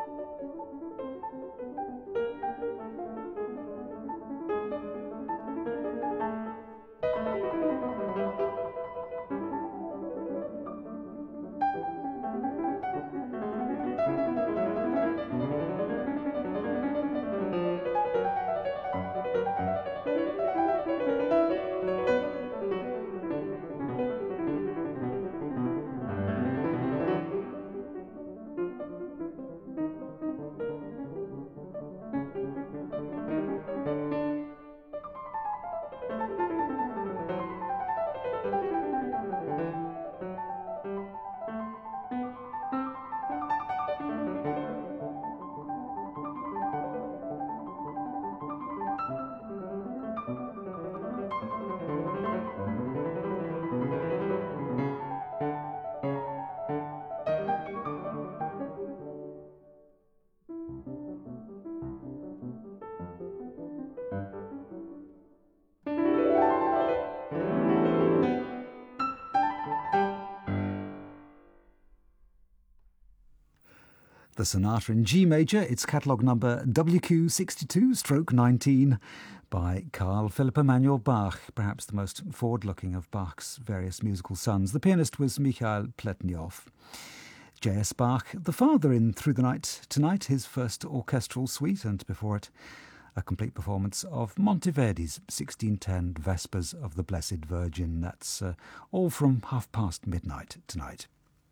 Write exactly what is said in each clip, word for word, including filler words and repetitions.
The sonata in G major, its catalogue number W Q sixty-two stroke nineteen by Carl Philipp Emanuel Bach, perhaps the most forward-looking of Bach's various musical sons. The pianist was Mikhail Pletnyov. J S Bach, the father in Through the Night Tonight, his first orchestral suite, and before it a complete performance of Monteverdi's sixteen ten Vespers of the Blessed Virgin. That's uh, all from half past midnight tonight.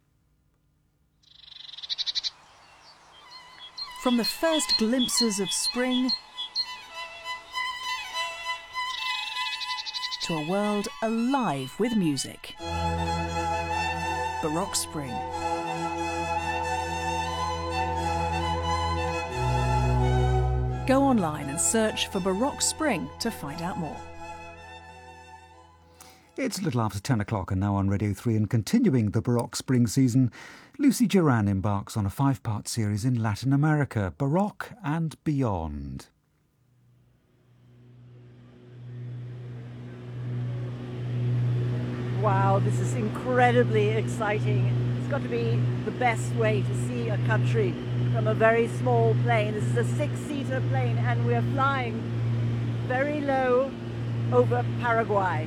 From the first glimpses of spring to a world alive with music. Baroque Spring. Go online and search for Baroque Spring to find out more. It's a little after ten o'clock and now on Radio three, and continuing the Baroque Spring season, Lucy Duran embarks on a five-part series in Latin America, Baroque and Beyond. Wow, this is incredibly exciting. It's got to be the best way to see a country from a very small plane. This is a six-seater plane and we're flying very low over Paraguay.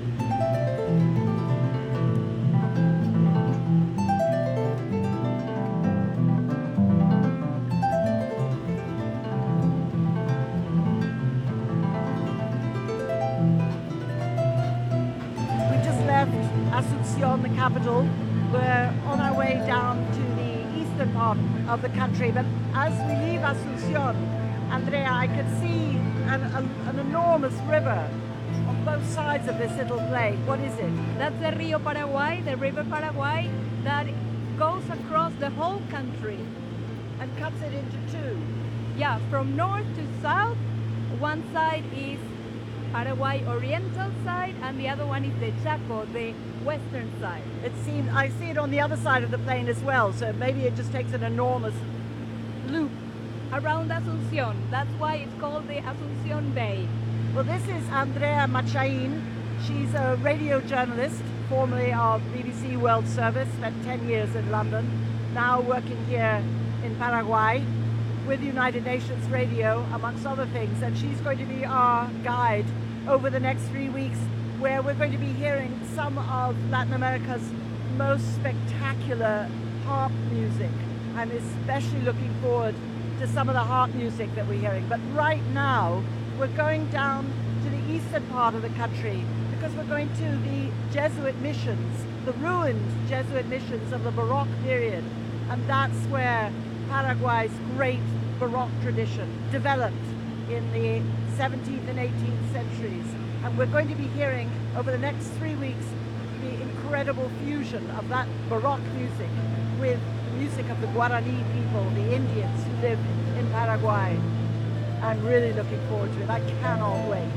Asuncion, the capital. We're on our way down to the eastern part of the country, but as we leave Asuncion, Andrea, I could see an, a, an enormous river on both sides of this little plane. What is it? That's the Rio Paraguay, the River Paraguay, that goes across the whole country. And cuts it into two? Yeah, from north to south. One side is Paraguay oriental side and the other one is the Chaco, the western side. It seems, I see it on the other side of the plane as well, so maybe it just takes an enormous loop around Asuncion. That's why it's called the Asuncion Bay. Well, this is Andrea Machain. She's a radio journalist, formerly of B B C World Service, spent ten years in London, now working here in Paraguay with United Nations Radio, amongst other things, and she's going to be our guide over the next three weeks, where we're going to be hearing some of Latin America's most spectacular harp music. I'm especially looking forward to some of the harp music that we're hearing. But right now, we're going down to the eastern part of the country because we're going to the Jesuit missions, the ruined Jesuit missions of the Baroque period. And that's where Paraguay's great Baroque tradition developed in the seventeenth and eighteenth centuries. And we're going to be hearing over the next three weeks the incredible fusion of that Baroque music with the music of the Guarani people, the Indians who live in Paraguay. I'm really looking forward to it. I cannot wait.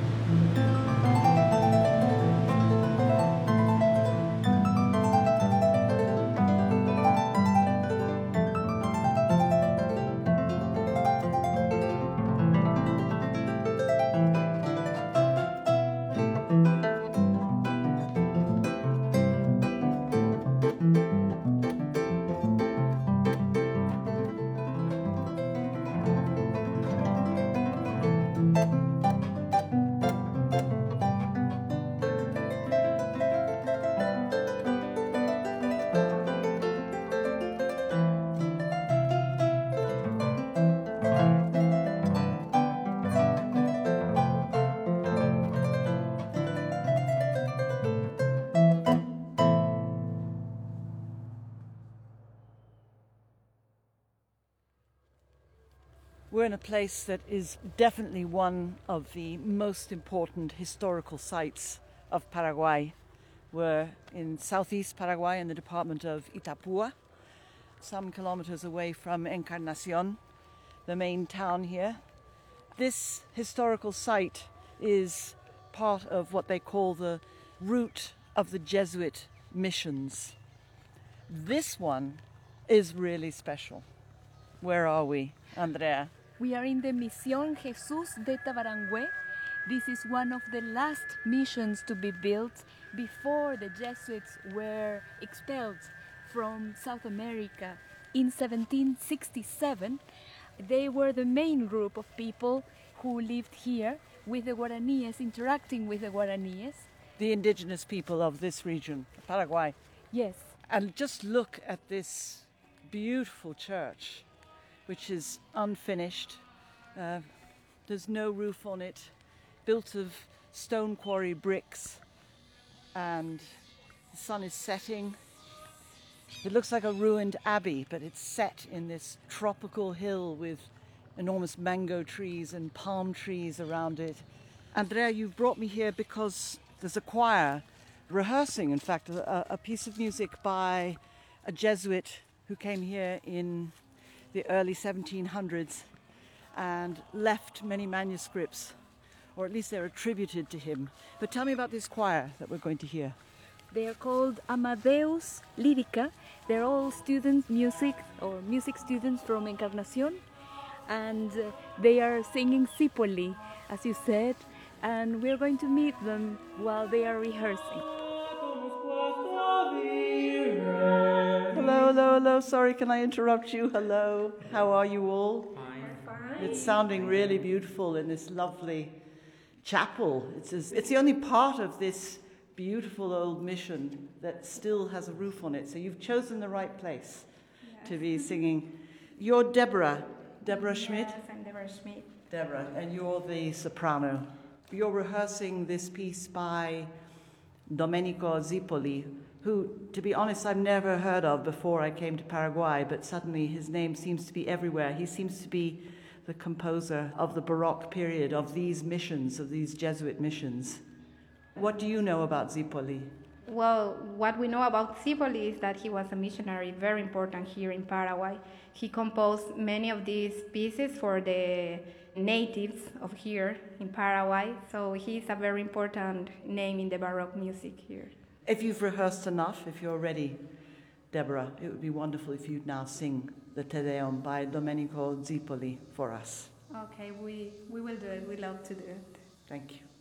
We're in a place that is definitely one of the most important historical sites of Paraguay. We're in southeast Paraguay in the department of Itapúa, some kilometers away from Encarnación, the main town here. This historical site is part of what they call the route of the Jesuit missions. This one is really special. Where are we, Andrea? We are in the Misión Jesús de Tabarangué. This is one of the last missions to be built before the Jesuits were expelled from South America. In seventeen sixty-seven, they were the main group of people who lived here with the Guaraníes, interacting with the Guaraníes. The indigenous people of this region, Paraguay. Yes. And just look at this beautiful church, which is unfinished. Uh, there's no roof on it, built of stone quarry bricks, and the sun is setting. It looks like a ruined abbey, but it's set in this tropical hill with enormous mango trees and palm trees around it. Andrea, you've brought me here because there's a choir rehearsing, in fact, a, a piece of music by a Jesuit who came here in the early seventeen hundreds and left many manuscripts, or at least they're attributed to him. But tell me about this choir that we're going to hear. They are called Amadeus Lírica. They're all students, music or music students from Encarnación, and uh, they are singing Zipoli, as you said, and we're going to meet them while they are rehearsing. Hello, hello, hello. Sorry, can I interrupt you? Hello. How are you all? Fine. Fine. It's sounding really beautiful in this lovely chapel. It's, as, it's the only part of this beautiful old mission that still has a roof on it. So you've chosen the right place Yes. to be singing. You're Deborah, Deborah Schmidt? Yes, I'm Deborah Schmidt. Deborah, and you're the soprano. You're rehearsing this piece by Domenico Zipoli, who, to be honest, I've never heard of before I came to Paraguay, but suddenly his name seems to be everywhere. He seems to be the composer of the Baroque period, of these missions, of these Jesuit missions. What do you know about Zipoli? Well, what we know about Zipoli is that he was a missionary, very important here in Paraguay. He composed many of these pieces for the natives of here in Paraguay, so he's a very important name in the Baroque music here. If you've rehearsed enough, if you're ready, Deborah, it would be wonderful if you'd now sing the Te Deum by Domenico Zipoli for us. Okay, we, we will do it. We love to do it. Thank you.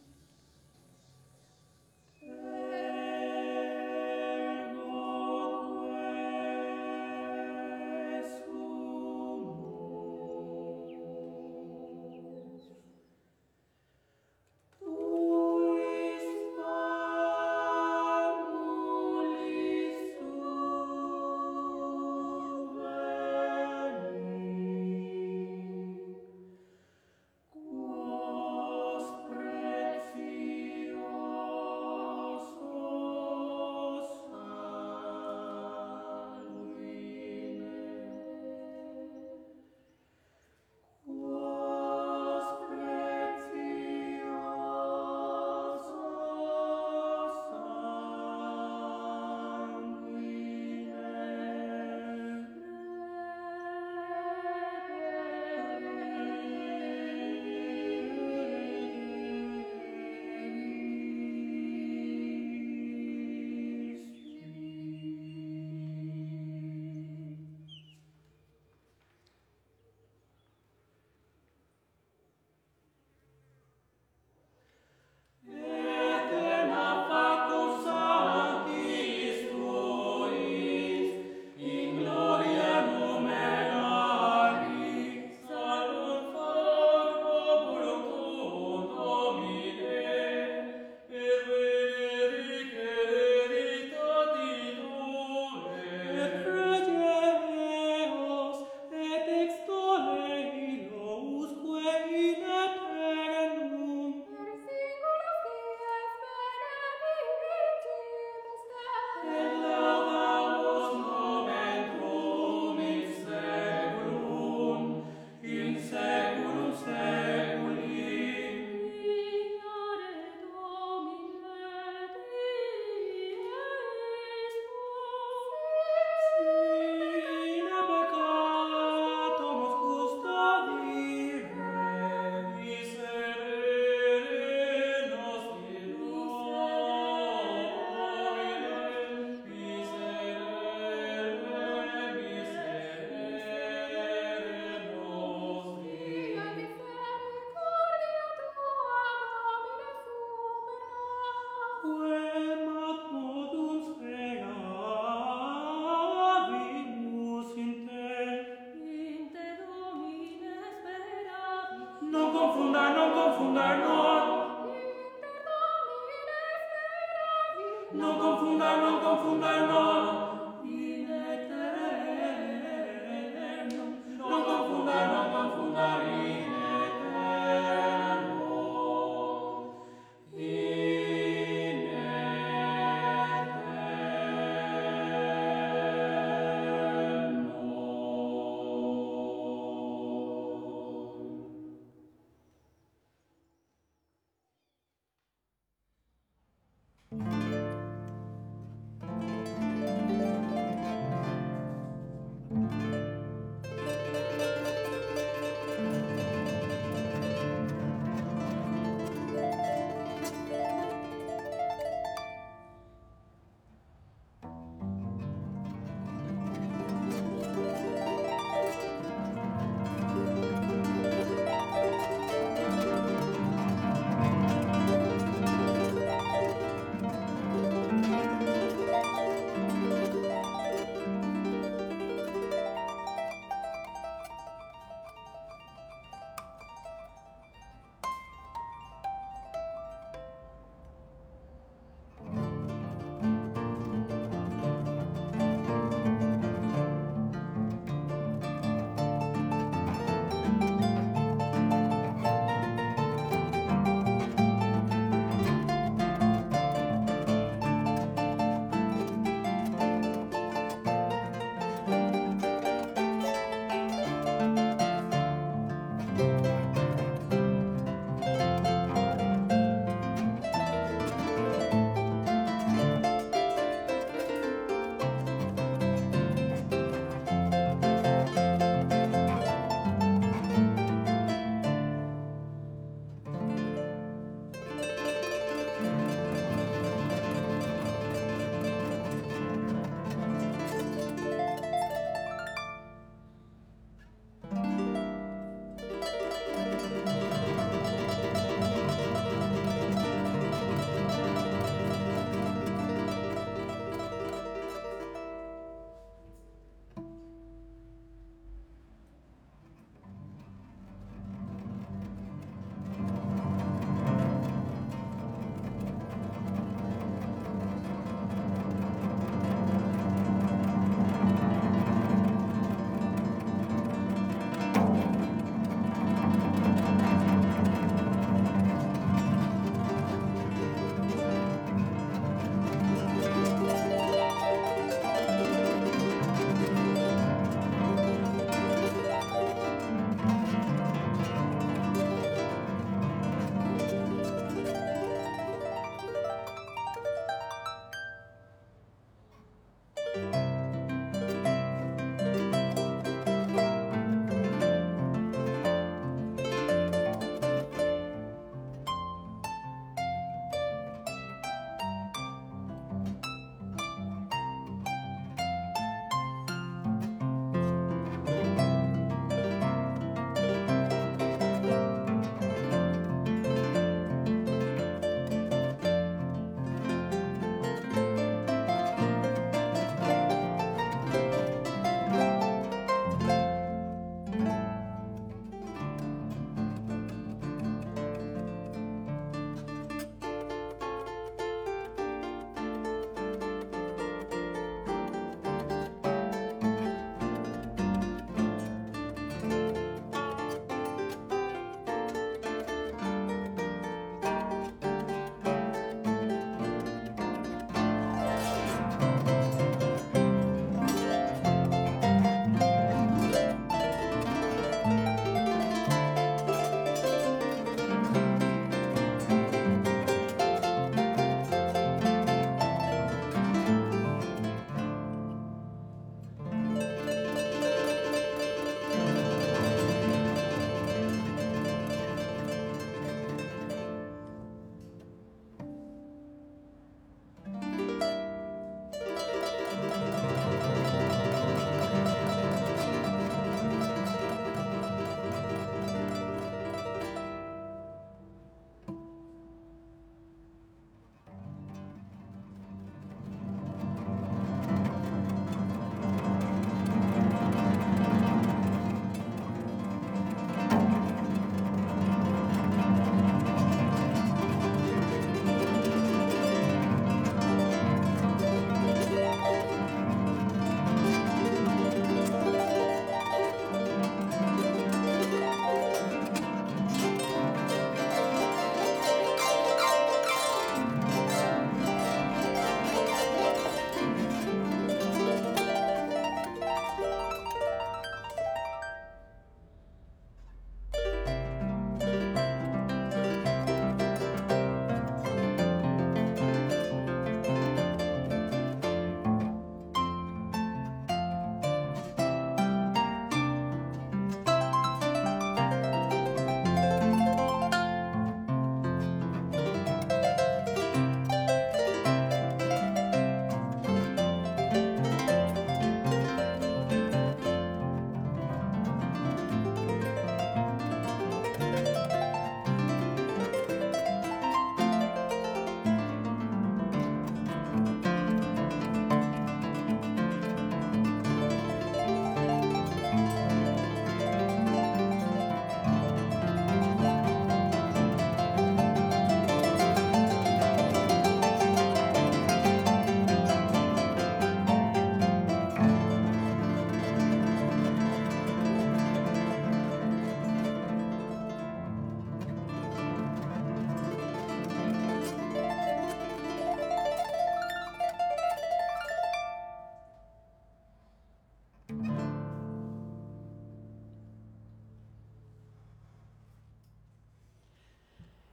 Quos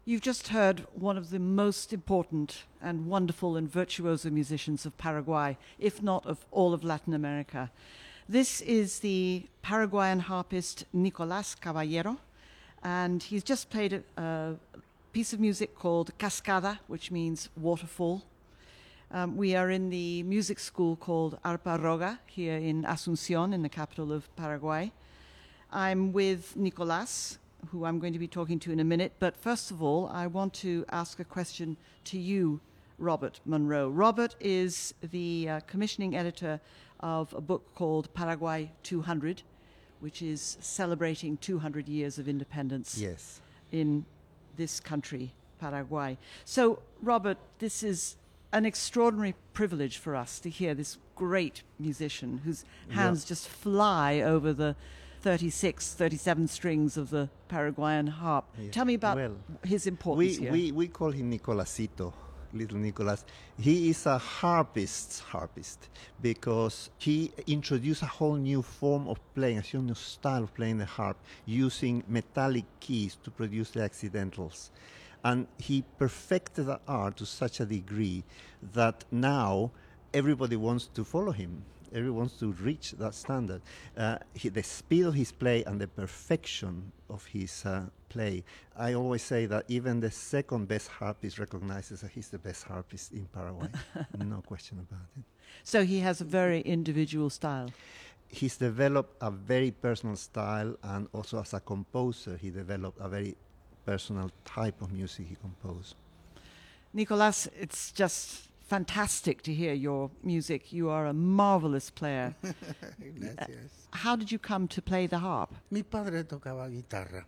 You've just heard one of the most important and wonderful and virtuoso musicians of Paraguay, if not of all of Latin America. This is the Paraguayan harpist Nicolás Caballero, and he's just played a, a piece of music called Cascada, which means waterfall. Um, we are in the music school called Arpa Roga here in Asunción, in the capital of Paraguay. I'm with Nicolás, who I'm going to be talking to in a minute. But first of all, I want to ask a question to you, Robert Monroe. Robert is the uh, commissioning editor of a book called Paraguay two hundred, which is celebrating two hundred years of independence yes. in this country, Paraguay. So, Robert, this is an extraordinary privilege for us to hear this great musician whose hands yeah. just fly over the thirty-six, thirty-seven strings of the Paraguayan harp. Yeah. Tell me about well, his importance we, here. We, we call him Nicolásito, little Nicolas. He is a harpist's harpist because he introduced a whole new form of playing, a whole new style of playing the harp, using metallic keys to produce the accidentals. And he perfected the art to such a degree that now everybody wants to follow him. Everyone wants to reach that standard. Uh, he, the speed of his play and the perfection of his uh, play. I always say that even the second best harpist recognizes that he's the best harpist in Paraguay. No question about it. So he has a very individual style. He's developed a very personal style, and also as a composer, he developed a very personal type of music he composed. Nicolás, it's just fantastic to hear your music. You are a marvelous player. Gracias. Uh, how did you come to play the harp? Mi padre tocaba guitarra.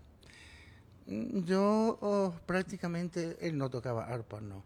Yo oh, prácticamente él no tocaba arpa, no.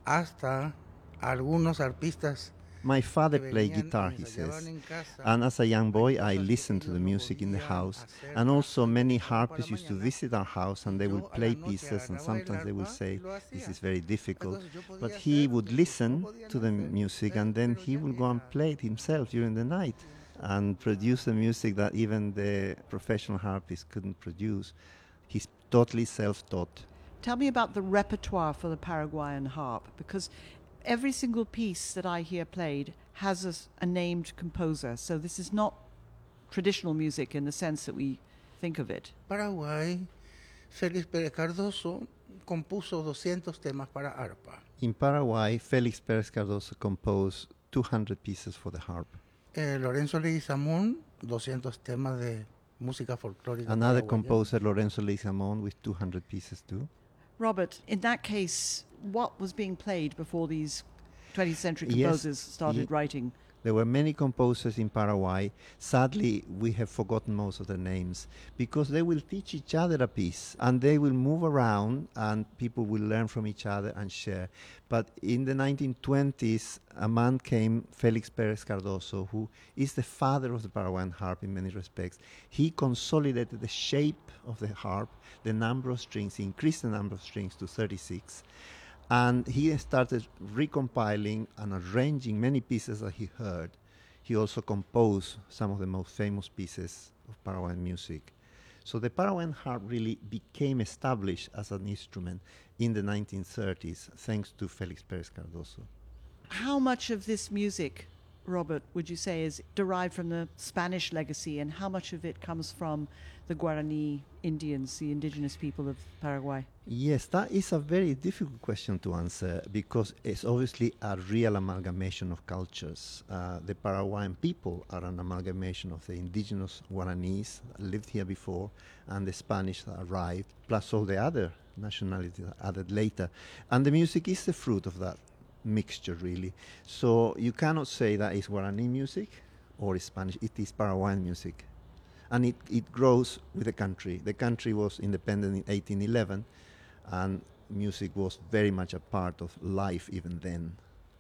Hasta algunos arpistas. My father played guitar, he says, and as a young boy I listened to the music in the house, and also many harpists used to visit our house and they would play pieces, and sometimes they would say, this is very difficult, but he would listen to the music and then he would go and play it himself during the night and produce the music that even the professional harpists couldn't produce. He's totally self-taught. Tell me about the repertoire for the Paraguayan harp, because every single piece that I hear played has a, a named composer, so this is not traditional music in the sense that we think of it. Paraguay, Félix Pérez Cardoso compuso doscientos temas para arpa. In Paraguay, Félix Pérez Cardoso composed two hundred pieces for the harp. Eh, Lorenzo Leguizamón, doscientos temas de música folclórica. Another composer, Lorenzo Leguizamón, with two hundred pieces too. Robert, in that case, what was being played before these twentieth century composers yes, started writing? There were many composers in Paraguay. Sadly, we have forgotten most of their names because they will teach each other a piece and they will move around and people will learn from each other and share. But in the nineteen twenties, a man came, Félix Pérez Cardoso, who is the father of the Paraguayan harp in many respects. He consolidated the shape of the harp, the number of strings, he increased the number of strings to thirty-six. And he started recompiling and arranging many pieces that he heard. He also composed some of the most famous pieces of Paraguayan music. So the Paraguayan harp really became established as an instrument in the nineteen thirties, thanks to Félix Pérez Cardoso. How much of this music, Robert, would you say is derived from the Spanish legacy, and how much of it comes from the Guarani Indians, the indigenous people of Paraguay? Yes, that is a very difficult question to answer because it's obviously a real amalgamation of cultures. Uh, the Paraguayan people are an amalgamation of the indigenous Guaranis that lived here before and the Spanish that arrived, plus all the other nationalities added later. And the music is the fruit of that mixture, really. So you cannot say that it's Guarani music or it's Spanish. It is Paraguayan music. And it, it grows with the country. The country was independent in eighteen eleven, and music was very much a part of life even then.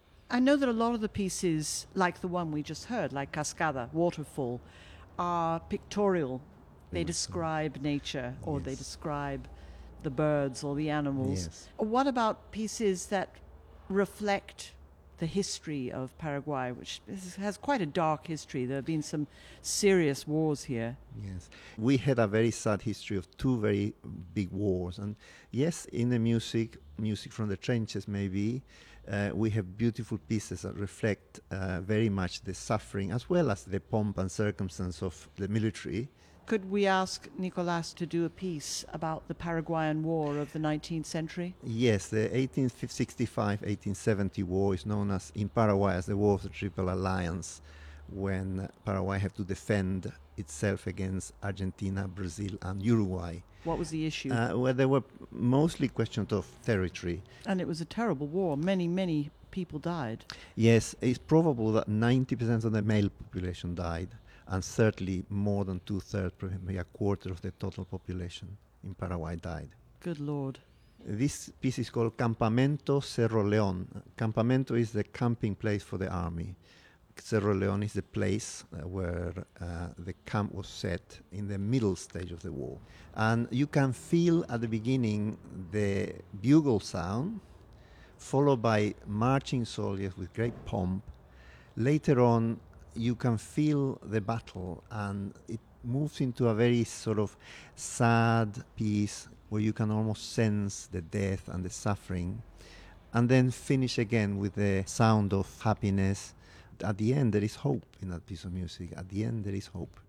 I know that a lot of the pieces, like the one we just heard, like Cascada, Waterfall, are pictorial. They describe nature, or yes. they describe the birds or the animals. Yes. What about pieces that reflect the history of Paraguay, which is, has quite a dark history. There have been some serious wars here. Yes, we had a very sad history of two very big wars, and yes, in the music, music from the trenches maybe, uh, we have beautiful pieces that reflect uh, very much the suffering as well as the pomp and circumstance of the military. Could we ask Nicolas to do a piece about the Paraguayan War of the nineteenth century? Yes, the eighteen sixty-five eighteen seventy war is known as in Paraguay as the War of the Triple Alliance, when Paraguay had to defend itself against Argentina, Brazil and Uruguay. What was the issue? Uh, well, there were mostly questions of territory. And it was a terrible war. Many, many people died. Yes, it's probable that ninety percent of the male population died, and certainly more than two-thirds, maybe a quarter of the total population in Paraguay died. Good Lord. This piece is called Campamento Cerro León. Campamento is the camping place for the army. Cerro León is the place uh, where uh, the camp was set in the middle stage of the war. And you can feel at the beginning the bugle sound, followed by marching soldiers with great pomp. Later on, you can feel the battle, and it moves into a very sort of sad piece where you can almost sense the death and the suffering, and then finish again with the sound of happiness. At the end, there is hope in that piece of music. At the end, there is hope.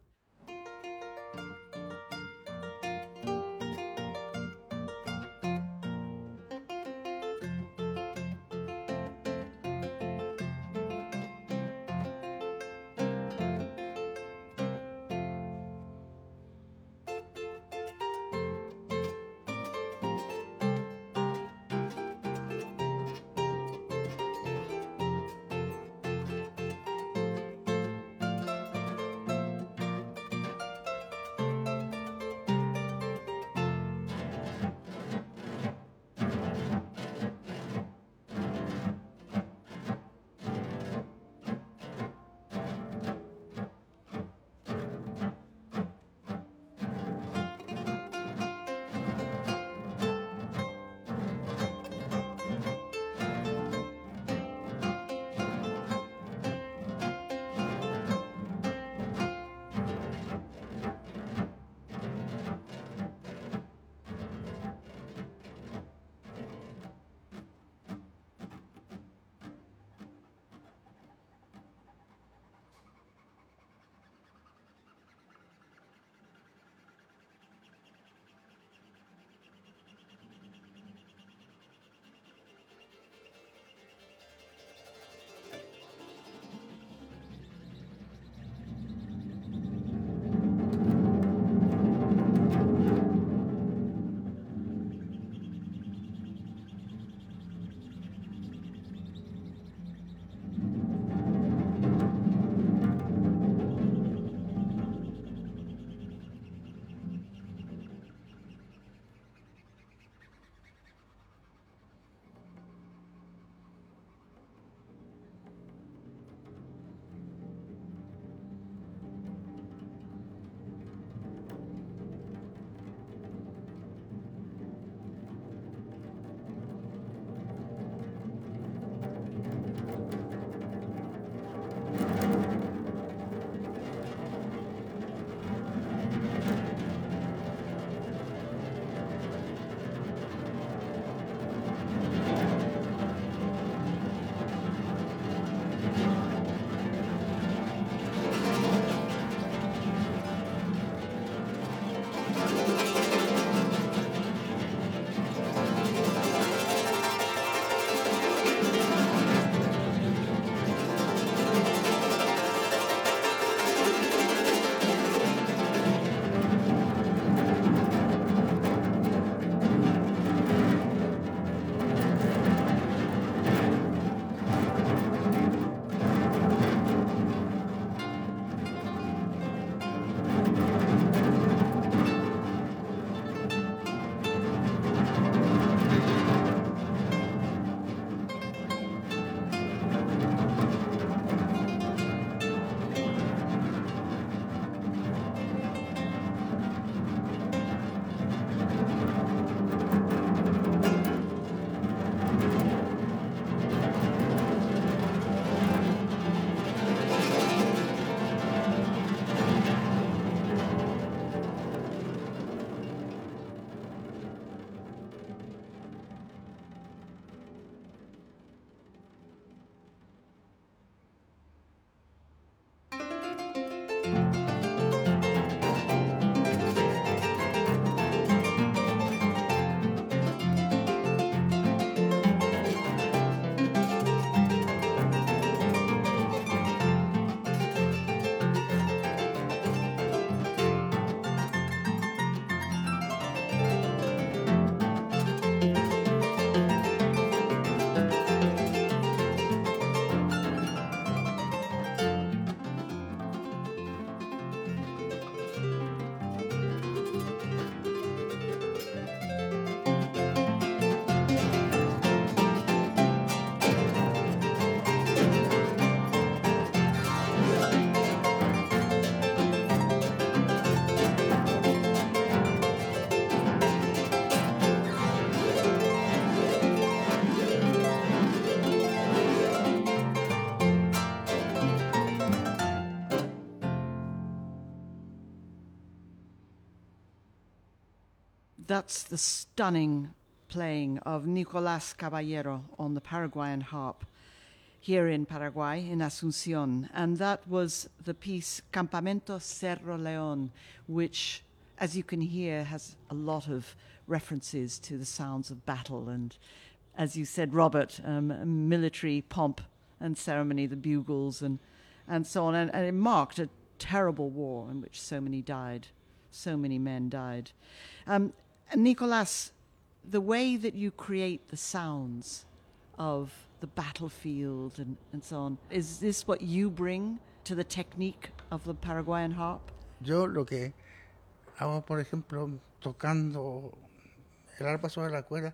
That's the stunning playing of Nicolás Caballero on the Paraguayan harp here in Paraguay, in Asunción. And that was the piece Campamento Cerro León, which, as you can hear, has a lot of references to the sounds of battle and, as you said, Robert, um, military pomp and ceremony, the bugles and, and so on. And, and it marked a terrible war in which so many died, so many men died. Um, and Nicolás, the way that you create the sounds of the battlefield and, and so on, is this what you bring to the technique of the Paraguayan harp? Yo lo que hago, por ejemplo, tocando el arpa sobre la cuerda.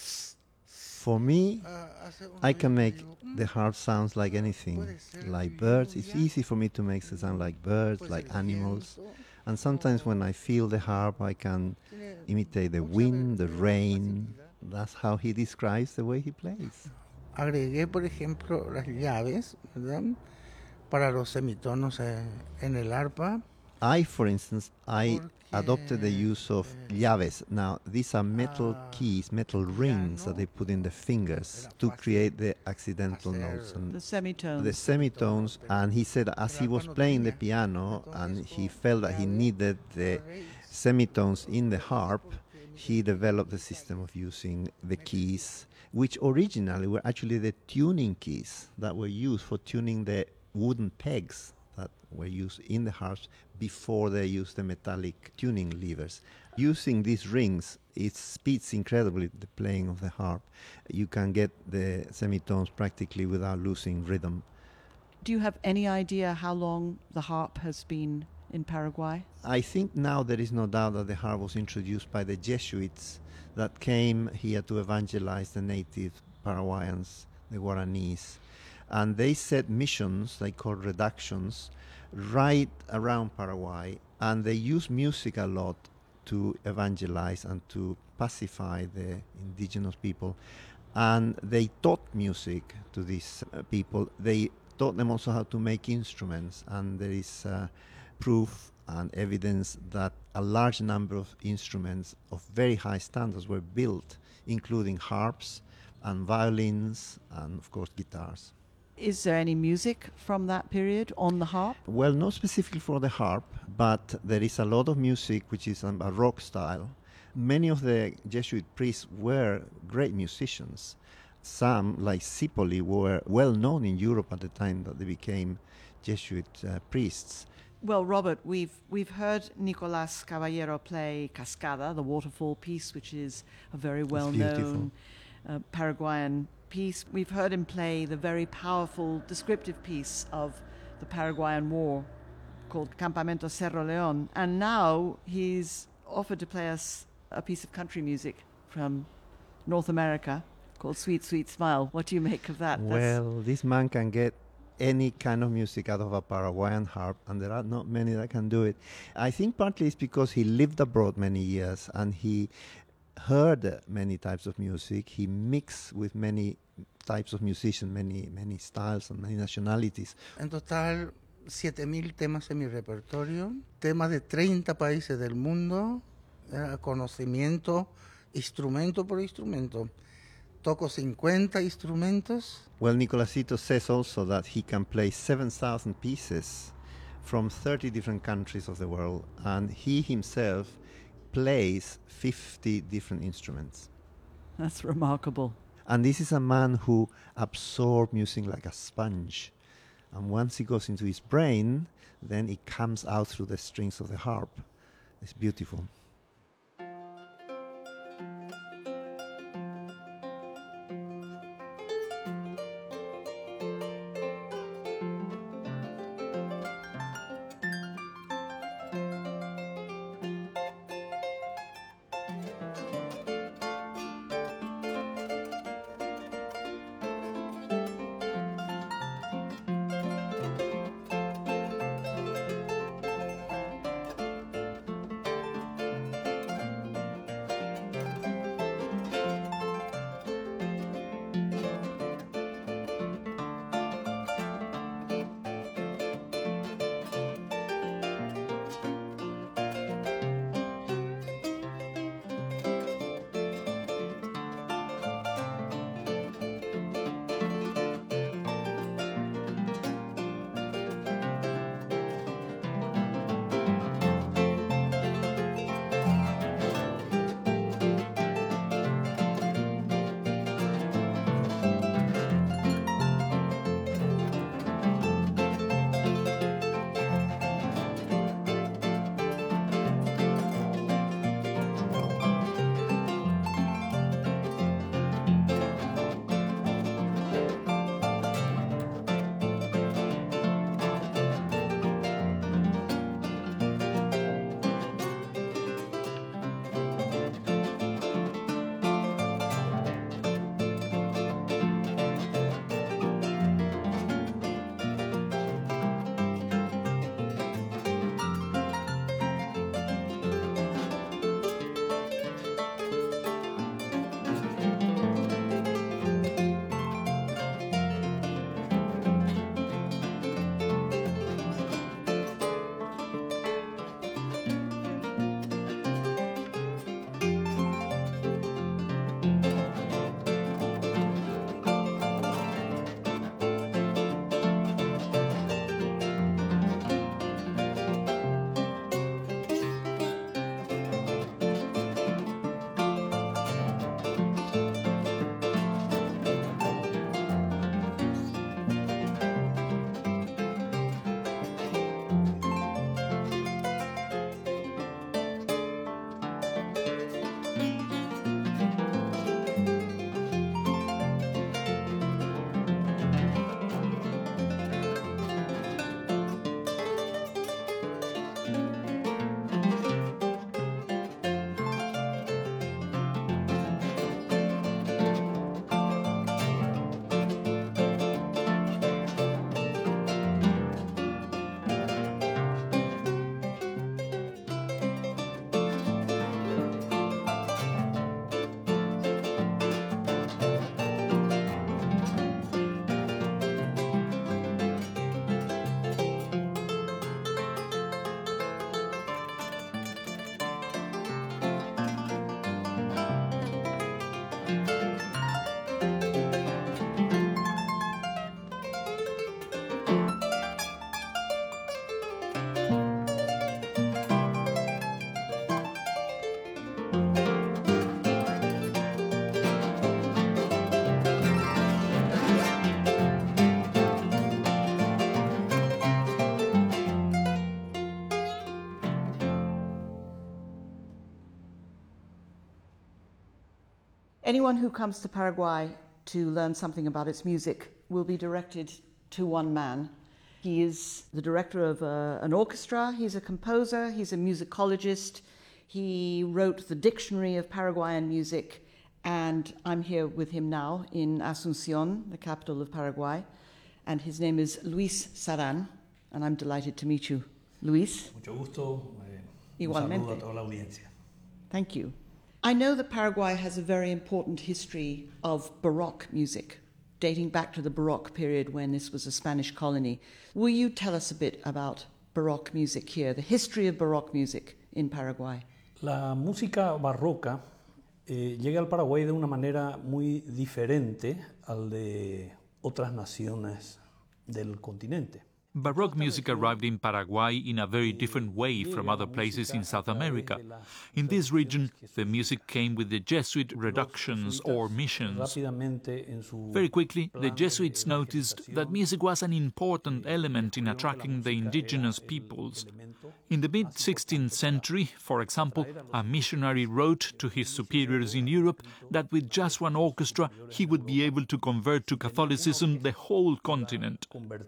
For me, I can make the harp sounds like anything, like birds. It's easy for me to make it sound like birds, like animals. And sometimes when I feel the harp, I can imitate the wind, the rain. That's how he describes the way he plays. Agregué, por ejemplo, las llaves, ¿verdad? Para los semitonos eh, en el arpa. I, for instance, I adopted the use of llaves. Now, these are metal keys, metal rings that they put in the fingers to create the accidental notes. And the semitones. The semitones. And he said as he was playing the piano and he felt that he needed the semitones in the harp, he developed the system of using the keys, which originally were actually the tuning keys that were used for tuning the wooden pegs that were used in the harps before they used the metallic tuning levers. Using these rings, it speeds incredibly the playing of the harp. You can get the semitones practically without losing rhythm. Do you have any idea how long the harp has been in Paraguay? I think now there is no doubt that the harp was introduced by the Jesuits that came here to evangelize the native Paraguayans, the Guaranis. And they set missions, they call reductions, right around Paraguay. And they use music a lot to evangelize and to pacify the indigenous people. And they taught music to these uh, people. They taught them also how to make instruments. And there is uh, proof and evidence that a large number of instruments of very high standards were built, including harps and violins and, of course, guitars. Is there any music from that period on the harp? Well, not specifically for the harp, but there is a lot of music which is a Baroque style. Many of the Jesuit priests were great musicians. Some, like Cipolli, were well known in Europe at the time that they became Jesuit uh, priests. Well, Robert, we've we've heard Nicolás Caballero play Cascada, the waterfall piece, which is a very well-known uh, Paraguayan piece. We've heard him play the very powerful descriptive piece of the Paraguayan War called Campamento Cerro León. And now he's offered to play us a piece of country music from North America called Sweet, Sweet Smile. What do you make of that? Well, That's this man can get any kind of music out of a Paraguayan harp, and there are not many that can do it. I think partly it's because he lived abroad many years and he heard many types of music. He mixed with many types of musicians, many many styles and many nationalities. En total, siete mil temas en mi repertorio, temas de treinta países del mundo, eh, conocimiento, instrumento por instrumento. Toco cincuenta instrumentos. Well, Nicolásito says also that he can play seven thousand pieces from thirty different countries of the world, and he himself plays fifty different instruments. That's remarkable. And this is a man who absorbs music like a sponge. And once it goes into his brain, then it comes out through the strings of the harp. It's beautiful. Anyone who comes to Paraguay to learn something about its music will be directed to one man. He is the director of a, an orchestra, he's a composer, he's a musicologist, he wrote the Dictionary of Paraguayan Music, and I'm here with him now in Asunción, the capital of Paraguay, and his name is Luis Saran, and I'm delighted to meet you. Luis? Mucho gusto. Eh, Igualmente. Un saludo a toda la audiencia. Thank you. I know that Paraguay has a very important history of Baroque music, dating back to the Baroque period when this was a Spanish colony. Will you tell us a bit about Baroque music here, the history of Baroque music in Paraguay? La música barroca eh, llega al Paraguay de una manera muy diferente al de otras naciones del continente. Baroque music arrived in Paraguay in a very different way from other places in South America. In this region, the music came with the Jesuit reductions or missions. Very quickly, the Jesuits noticed that music was an important element in attracting the indigenous peoples. In the mid-sixteenth century, for example, a missionary wrote to his superiors in Europe that with just one orchestra, he would be able to convert to Catholicism the whole continent.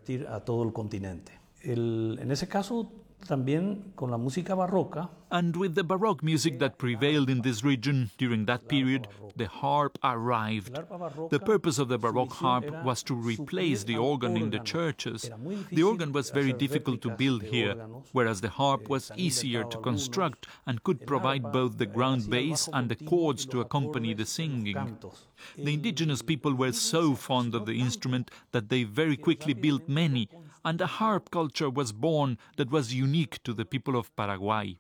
El, en ese caso, también con la música barroca. And with the Baroque music that prevailed in this region during that period, the harp arrived. The purpose of the Baroque harp was to replace the organ in the churches. The organ was very difficult to build here, whereas the harp was easier to construct and could provide both the ground bass and the chords to accompany the singing. The indigenous people were so fond of the instrument that they very quickly built many, and a harp culture was born that was unique to the people of Paraguay.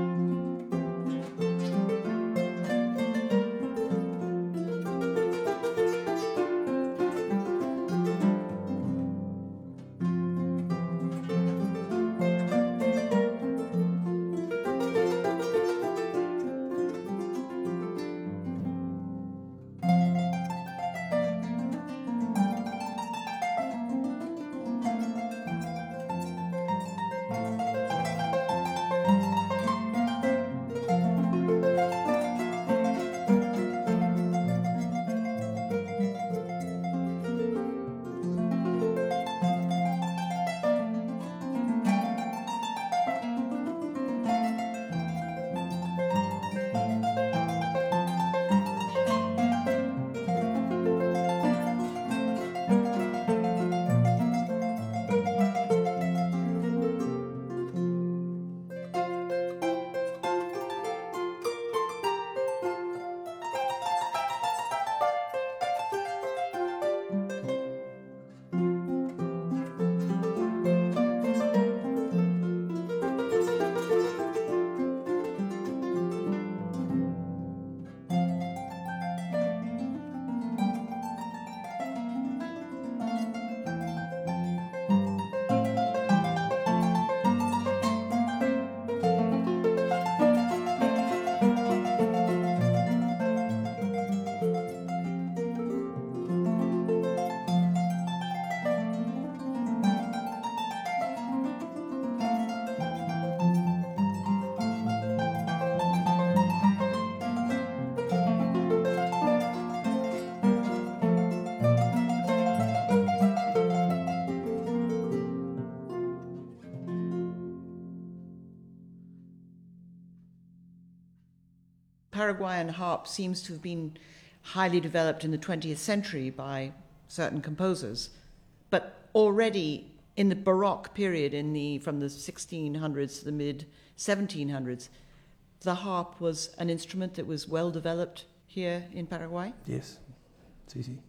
Paraguayan harp seems to have been highly developed in the twentieth century by certain composers, but already in the Baroque period, in the from the sixteen hundreds to the mid seventeen hundreds, the harp was an instrument that was well developed here in Paraguay? Yes, sí, sí.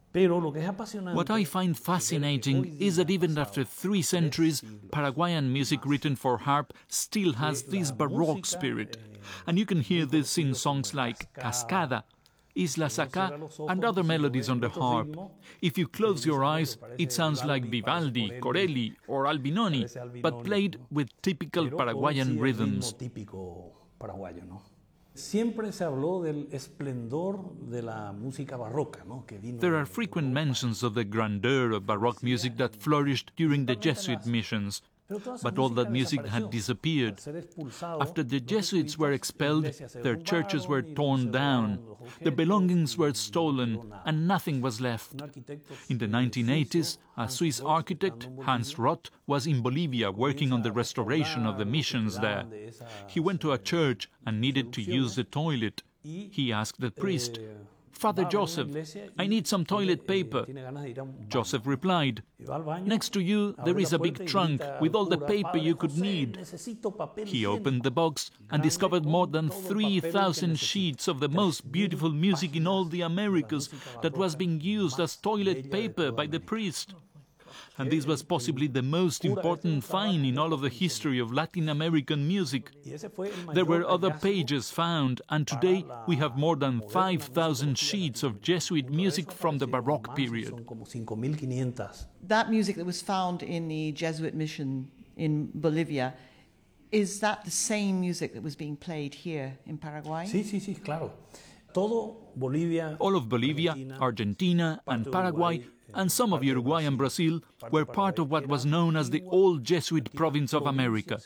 What I find fascinating is that even after three centuries, Paraguayan music written for harp still has this Baroque spirit. And you can hear this in songs like Cascada, Isla Sacá, and other melodies on the harp. If you close your eyes, it sounds like Vivaldi, Corelli, or Albinoni, but played with typical Paraguayan rhythms. Siempre se habló del esplendor de la música barroca, ¿no? Que vino There are frequent mentions of the grandeur of Baroque music that flourished during the Jesuit missions, but all that music had disappeared. After the Jesuits were expelled, their churches were torn down, their belongings were stolen, and nothing was left. In the nineteen eighties, a Swiss architect, Hans Roth, was in Bolivia working on the restoration of the missions there. He went to a church and needed to use the toilet. He asked the priest, "Father Joseph, I need some toilet paper." Joseph replied, "Next to you there is a big trunk with all the paper you could need." He opened the box and discovered more than three thousand sheets of the most beautiful music in all the Americas that was being used as toilet paper by the priest. And this was possibly the most important find in all of the history of Latin American music. There were other pages found, and today we have more than five thousand sheets of Jesuit music from the Baroque period. That music that was found in the Jesuit mission in Bolivia, is that the same music that was being played here in Paraguay? Sí, sí, sí, claro. Todo Bolivia, All of Bolivia, Argentina, and Paraguay, and some of Uruguay and Brazil were part of what was known as the Old Jesuit Province of America.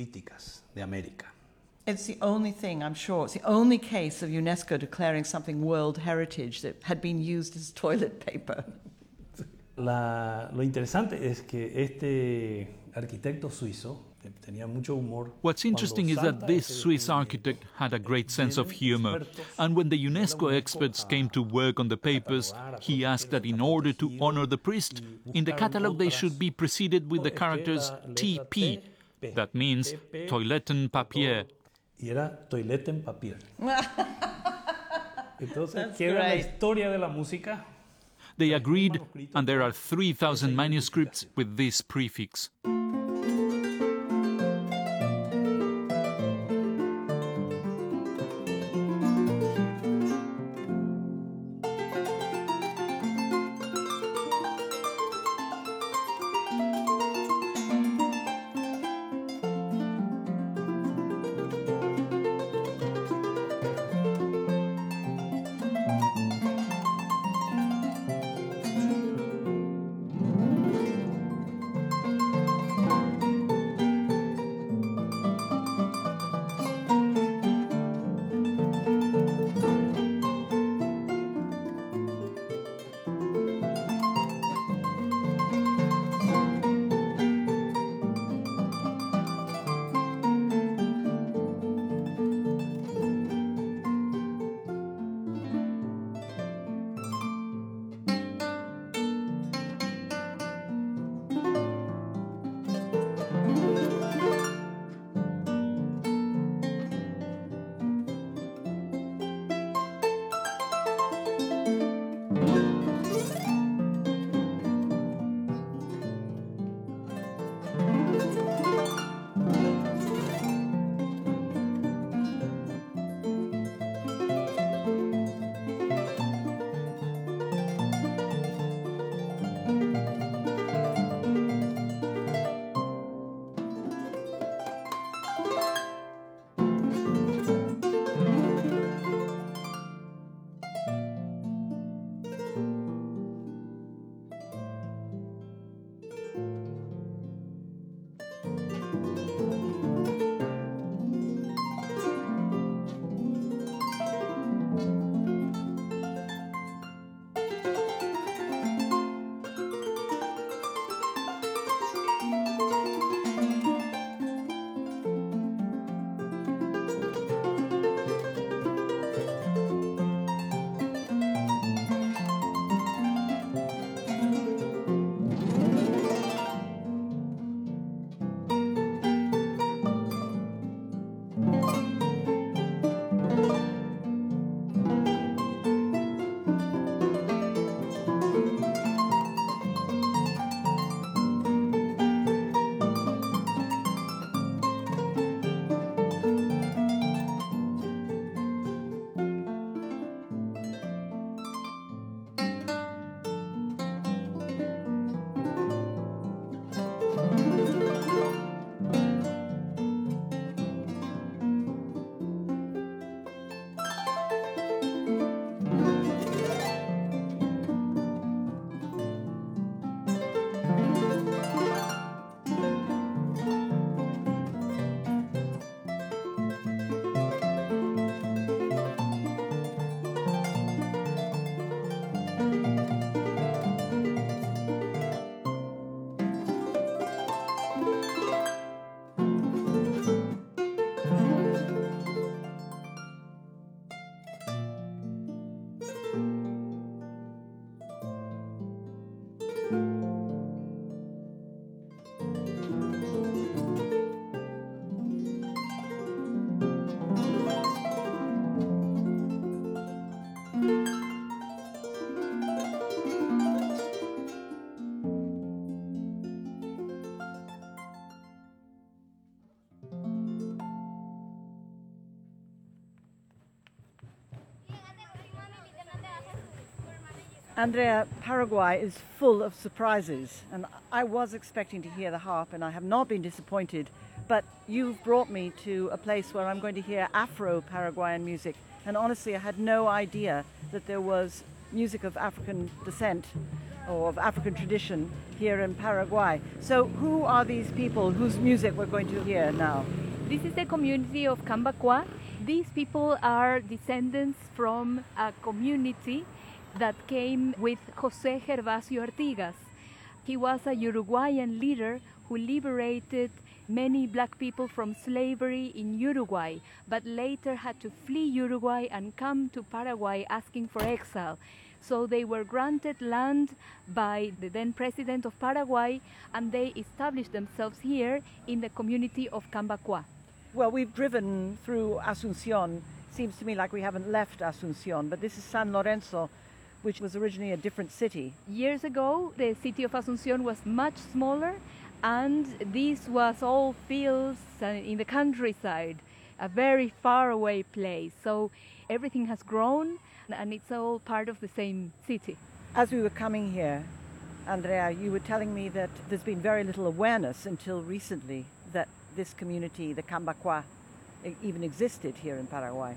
It's the only thing, I'm sure, it's the only case of UNESCO declaring something World Heritage that had been used as toilet paper. La, lo interesante es que este arquitecto suizo tenía mucho humor. What's interesting is that this Swiss architect had a great sense of humor, and when the UNESCO experts came to work on the papers, he asked that in order to honor the priest, in the catalogue they should be preceded with the characters T P, that means Toiletten Papier. Y era Toiletten Papier. Entonces, That's ¿qué era la great. historia de la música? They agreed, and there are three thousand manuscripts with this prefix. Andrea, Paraguay is full of surprises, and I was expecting to hear the harp, and I have not been disappointed, but you've brought me to a place where I'm going to hear Afro-Paraguayan music, and honestly, I had no idea that there was music of African descent or of African tradition here in Paraguay. So who are these people whose music we're going to hear now? This is the community of Cambacua. These people are descendants from a community that came with José Gervasio Artigas. He was a Uruguayan leader who liberated many black people from slavery in Uruguay, but later had to flee Uruguay and come to Paraguay asking for exile. So they were granted land by the then president of Paraguay, and they established themselves here in the community of Cambacua. Well, we've driven through Asunción. Seems to me like we haven't left Asunción, but this is San Lorenzo, which was originally a different city. Years ago, the city of Asunción was much smaller, and this was all fields in the countryside, a very far away place. So everything has grown, and it's all part of the same city. As we were coming here, Andrea, you were telling me that there's been very little awareness until recently that this community, the Cambacua, even existed here in Paraguay.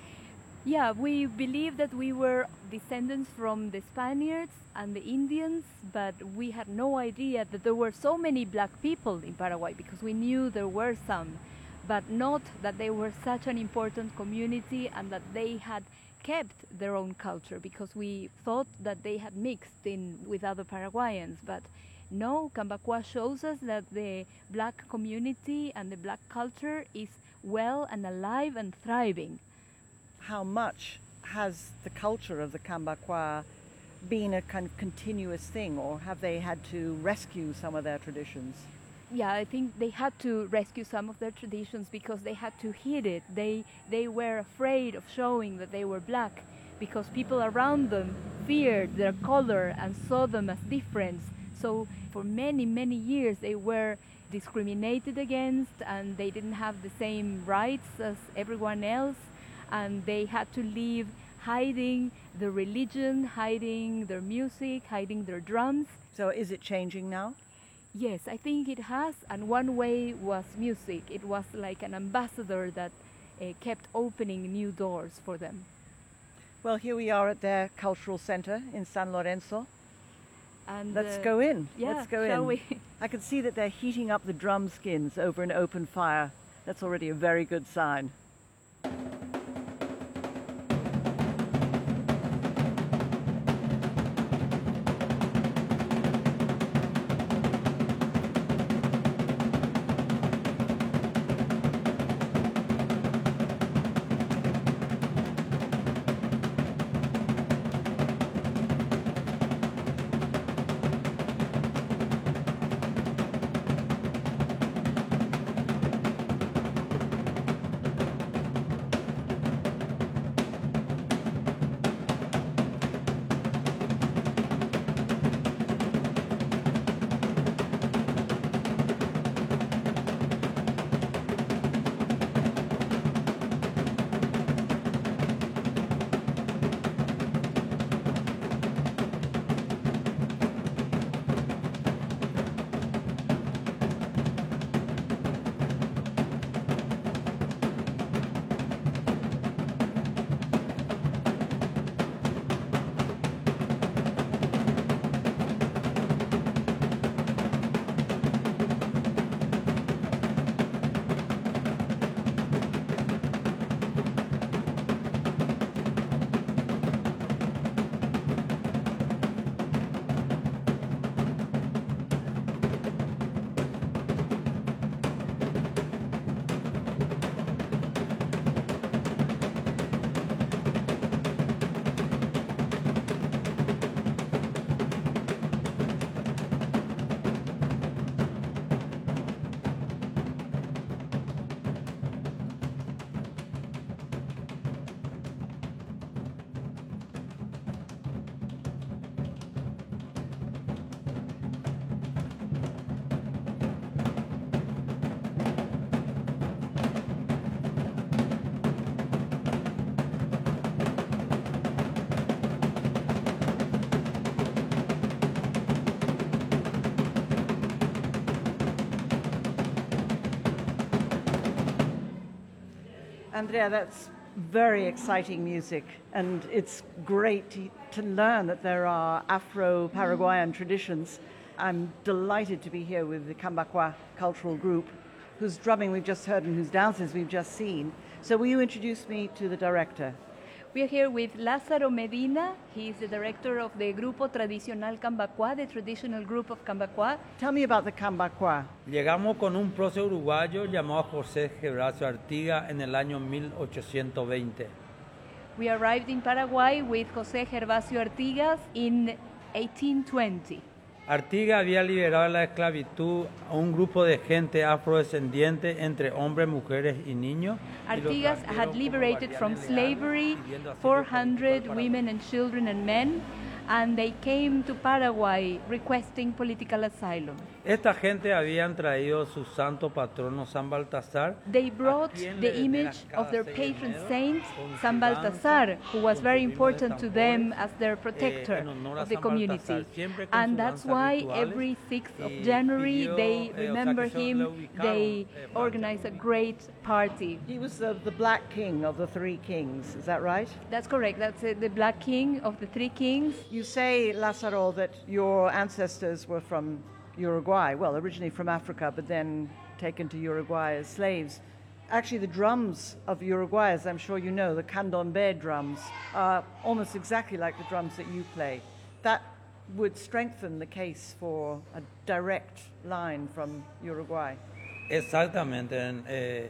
Yeah, we believe that we were descendants from the Spaniards and the Indians, but we had no idea that there were so many black people in Paraguay, because we knew there were some, but not that they were such an important community and that they had kept their own culture, because we thought that they had mixed in with other Paraguayans. But no, Cambacua shows us that the black community and the black culture is well and alive and thriving. How much has the culture of the Cambacua been a kind of continuous thing, or have they had to rescue some of their traditions? Yeah, I think they had to rescue some of their traditions because they had to hide it. They, they were afraid of showing that they were black because people around them feared their color and saw them as different. So for many, many years they were discriminated against, and they didn't have the same rights as everyone else. And they had to live hiding their religion, hiding their music, hiding their drums. So is it changing now? Yes, I think it has, and one way was music. It was like an ambassador that uh, kept opening new doors for them. Well, here we are at their cultural center in San Lorenzo. And Let's uh, go in. Yeah, Let's go shall in. we? I can see that they're heating up the drum skins over an open fire. That's already a very good sign. Andrea, that's very exciting music, and it's great to, to learn that there are Afro-Paraguayan traditions. I'm delighted to be here with the Cambacua cultural group, whose drumming we've just heard and whose dances we've just seen. So will you introduce me to the director? We are here with Lázaro Medina. He is the director of the Grupo Tradicional Cambacua, the traditional group of Cambacua. Tell me about the Cambacua. Llegamos con un prócer uruguayo llamado José Gervasio Artigas en el año mil ochocientos veinte. We arrived in Paraguay with José Gervasio Artigas in eighteen twenty. Artigas había liberado de la esclavitud a un grupo de gente afrodescendiente entre hombres, mujeres y niños. Artigas had liberated from slavery four hundred women and children and men, and they came to Paraguay requesting political asylum. Esta gente habían traído su santo patrono San Baltasar. They brought the image of their patron saint, San Baltasar, who was very important to them as their protector of the community. And that's why every sixth of January they remember him, they organize a great party. He was the, the Black King of the Three Kings, is that right? That's correct, that's uh, the Black King of the Three Kings. You say, Lázaro, that your ancestors were from Uruguay, well, originally from Africa, but then taken to Uruguay as slaves. Actually, the drums of Uruguay, as I'm sure you know, the candombe drums, are almost exactly like the drums that you play. That would strengthen the case for a direct line from Uruguay. Exactamente. Eh,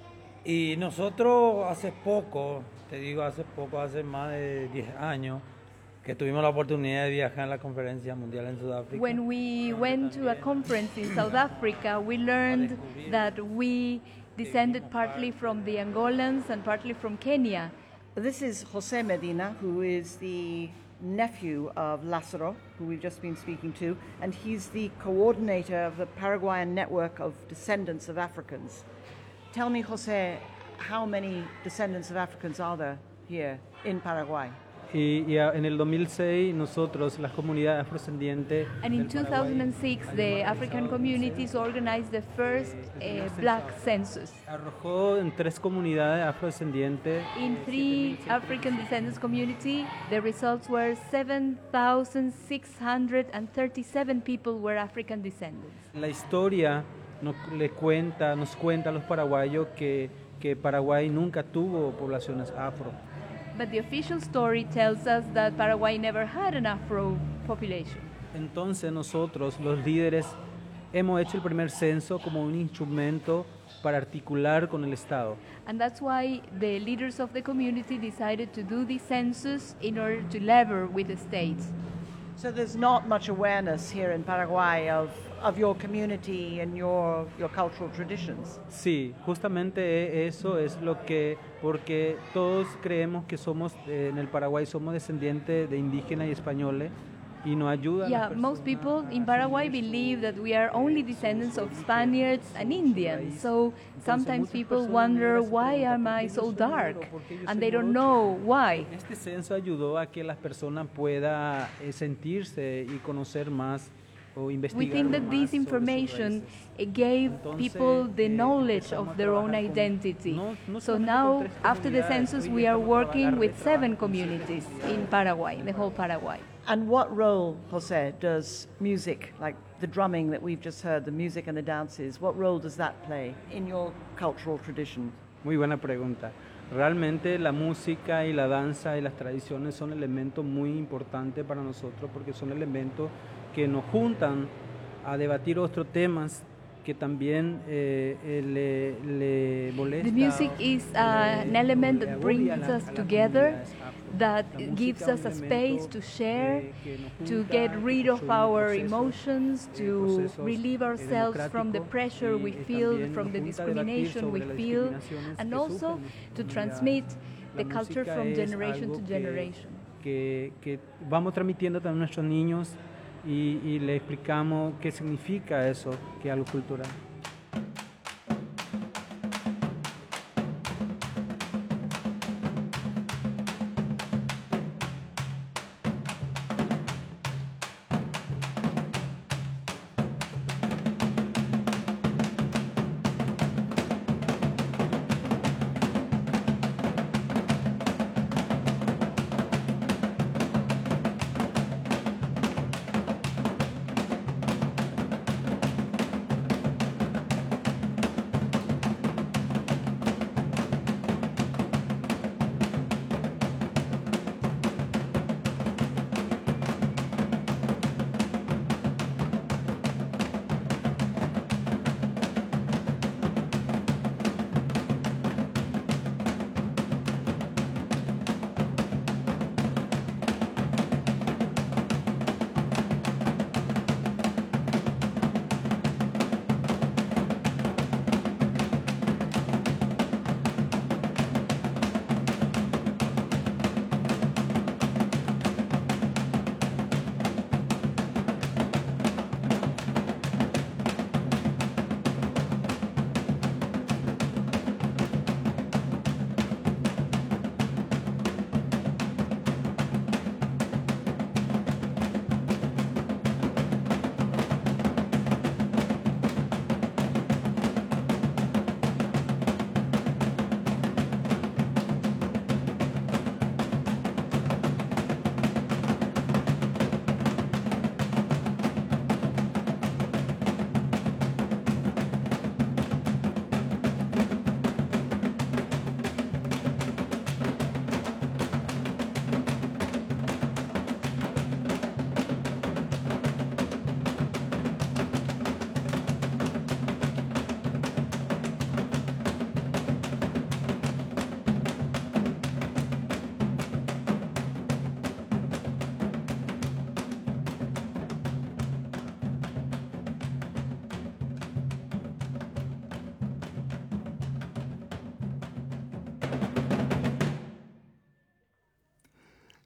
y nosotros hace poco, te digo hace poco, hace más de diez años, que tuvimos la oportunidad de viajar en la conferencia mundial en Sudáfrica. When we went to a conference in South Africa, we learned that we descended partly from the Angolans and partly from Kenya. This is José Medina, who is the nephew of Lázaro, who we've just been speaking to, and he's the coordinator of the Paraguayan network of descendants of Africans. Tell me, José, how many descendants of Africans are there here in Paraguay? Y, y en el dos mil seis nosotros, las comunidades afrodescendientes. And in two thousand six, the African communities organized the first uh, black census. Arrojó en tres comunidades afrodescendientes. In three African descendants community, the results were seven thousand six hundred thirty-seven people were African descendants. La historia nos le cuenta, nos cuenta a los paraguayos que que Paraguay nunca tuvo poblaciones afro. But the official story tells us that Paraguay never had an Afro population. Entonces nosotros, los líderes, hemos hecho el primer censo como un instrumento para articular con el Estado. And that's why the leaders of the community decided to do the census in order to lever with the states. So there's not much awareness here in Paraguay of, of your community and your, your cultural traditions. Sí, justamente eso es lo que, porque todos creemos que somos, eh, en el Paraguay somos descendientes de indígenas y españoles, y nos ayuda. Yeah, most people in Paraguay believe that we are only descendants of Spaniards and Indians. So sometimes people wonder, why am I so dark? And they don't know why. Este censo ayudó a que las personas puedan eh, sentirse y conocer más o investigar. We think that this information gave people the knowledge of their own identity. So now, after the census, we are working with seven communities in Paraguay, in the whole Paraguay. And what role, José, does music, like the drumming that we've just heard, the music and the dances, what role does that play in your cultural tradition? Muy buena pregunta. Realmente la música y la danza y las tradiciones son elementos muy importantes para nosotros porque son elementos que nos juntan a debatir otros temas que también eh, eh, le, le molesta. The music is uh, an element that brings us together, that gives us a space to share, to get rid of our emotions, to relieve ourselves from the pressure we feel, from the discrimination we feel, and also to transmit the culture from generation to generation. Que, que vamos transmitiendo también a nuestros niños y, y le explicamos qué significa eso, que es algo cultural.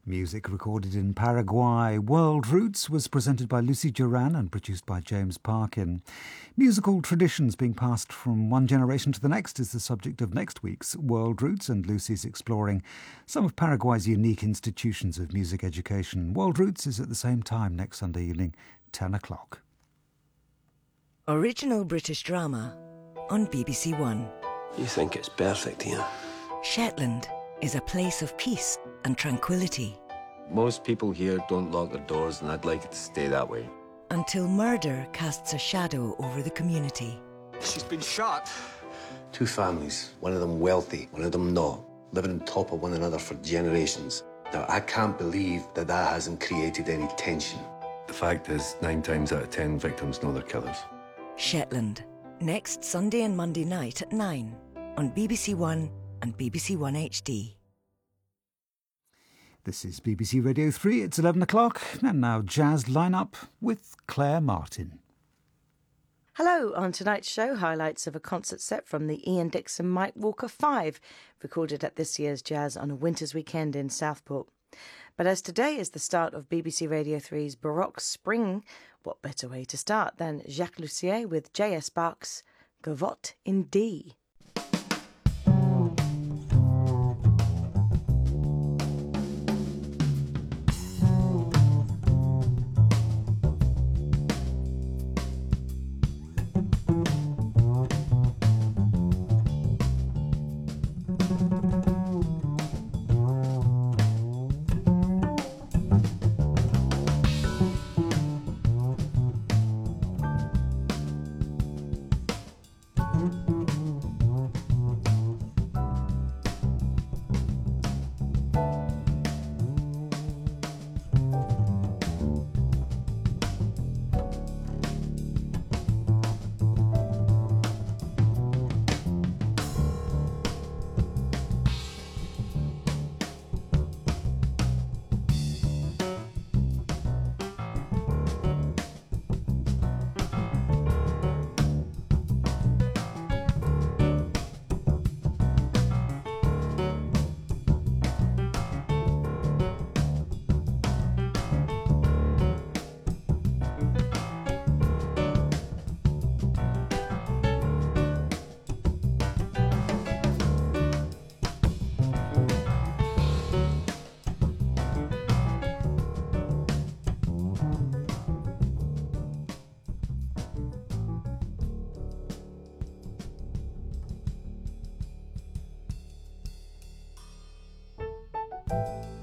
Music recorded in Paraguay. World Roots was presented by Lucy Duran and produced by James Parkin. Musical traditions being passed from one generation to the next is the subject of next week's World Roots, and Lucy's exploring some of Paraguay's unique institutions of music education. World Roots is at the same time next Sunday evening, ten o'clock. Original British drama on B B C One. You think it's perfect here? Shetland is a place of peace and tranquility. Most people here don't lock their doors, and I'd like it to stay that way. Until murder casts a shadow over the community. She's been shot. Two families, one of them wealthy, one of them not, living on top of one another for generations. Now, I can't believe that that hasn't created any tension. The fact is, nine times out of ten, victims know their killers. Shetland, next Sunday and Monday night at nine on B B C One and B B C One H D. This is B B C Radio three, it's eleven o'clock, and now jazz lineup with Claire Martin. Hello, on tonight's show, highlights of a concert set from the Ian Dixon Mike Walker Five, recorded at this year's Jazz on a Winter's Weekend in Southport. But as today is the start of B B C Radio three's Baroque Spring, what better way to start than Jacques Lussier with J S Bach's Gavotte in D. Thank you.